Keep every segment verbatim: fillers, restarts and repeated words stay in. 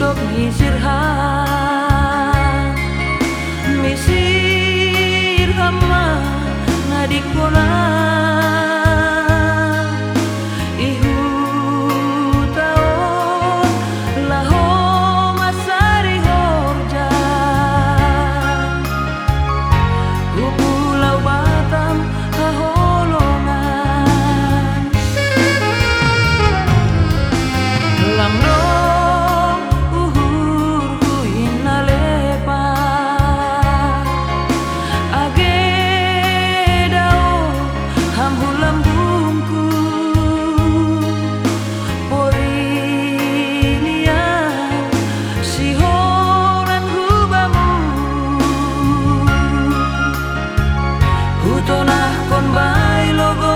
untuk misirhan misir hama ngadikona ihu taon laho masari horja ku pulau Batam haholongan lamno tonah kon bay logo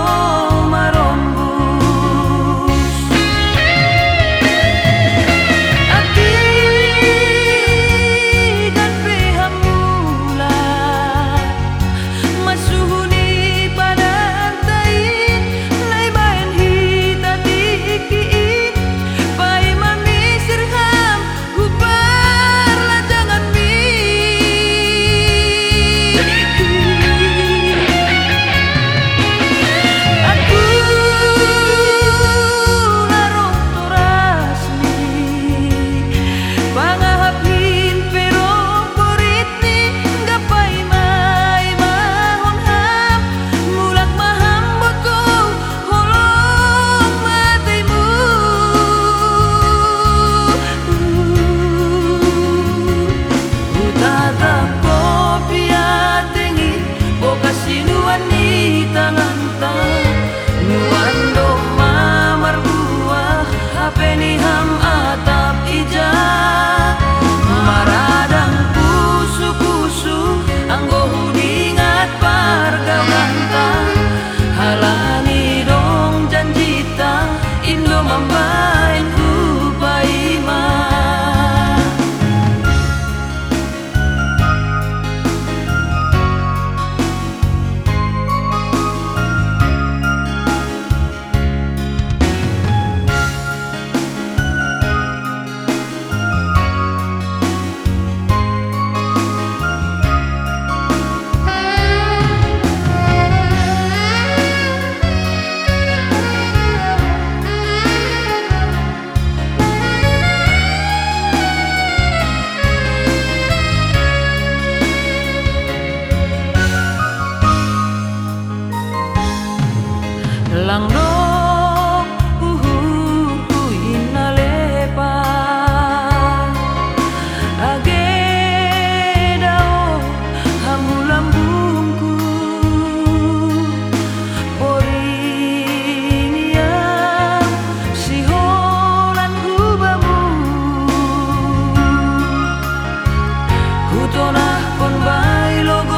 marombus ati dan pehamula masuhuni pada tain lai bayan hita tikiin pai mami sirham gubar la jangan mi lang no uhu inalepa age dao hamulambungku porinia siholan gubamu kutonah kon bay logo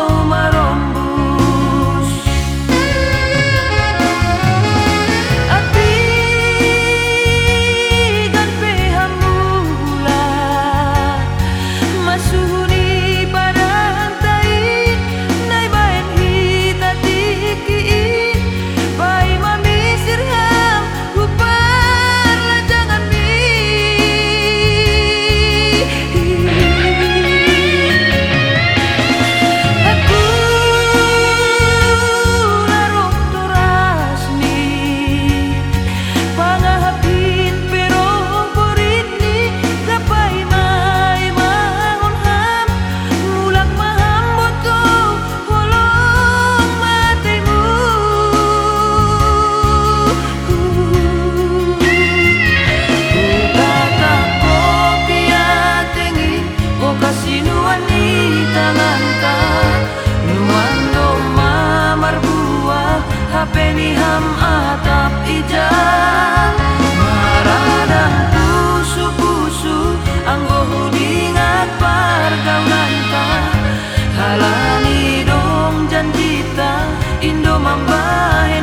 peniham atap ijang maradang pusu-pusu anggo hudingat pergaulan ta halani dong janjita Indo mambahe